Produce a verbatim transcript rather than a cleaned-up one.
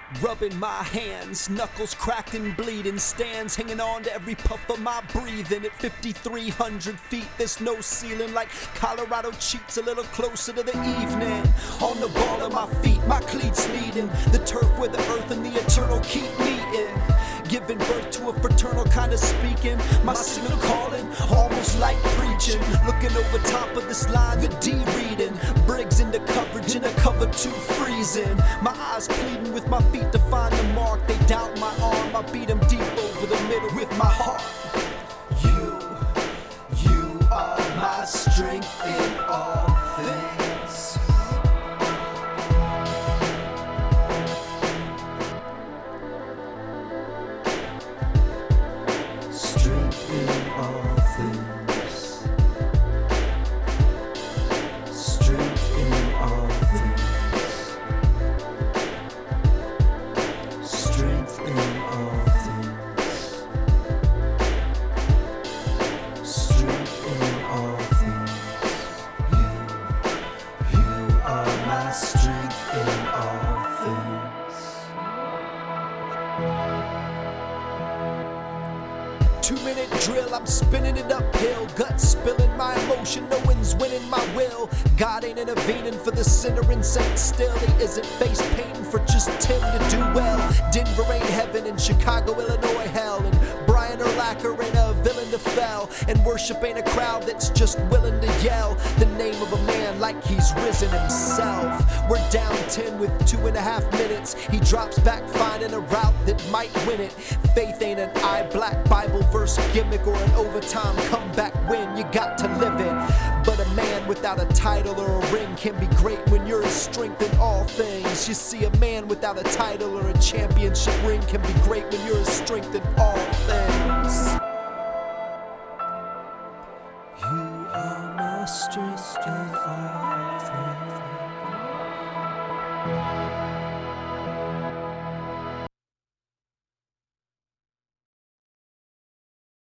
Rubbing my hands, knuckles cracked and bleeding, stands hanging on to every puff of my breathing. At fifty-three hundred feet, there's no ceiling, like Colorado cheats a little closer to the evening. On the ball of my feet, my cleats leading, the turf where the earth and the eternal keep meeting. Giving birth to a fraternal kind of speaking, my signal calling, almost like preaching. Looking over top of this line, the D reading, Briggs into coverage in a cover two freezing. My eyes pleading with my feet to find the mark. They doubt my arm, I beat them deep over the middle with my heart. You, you are my strength in all things. Strength in all things. Strength in all things. Strength in all things. Strength in all things. You, you are my strength in all things. Two minute drill, I'm spinning it uphill, guts spilling my emotion, no one's winning my will. God ain't intervening for the sinner and saint still. He isn't face painting for just Tim to do well. Denver ain't heaven and Chicago, Illinois hell, and Brian Urlacher ain't a villain to fell, and worship ain't a crowd that's just willing to yell the name of a man like he's risen himself. We're down ten with two and a half minutes. He drops back finding a route that might win it. Faith ain't an eye black Bible verse gimmick or an overtime comeback win. You got to live it. But a man without a title or a ring can be great when you're his strength in all things. You see, a man without a title or a championship ring can be great when you're his strength in all things. You are my strength in all things.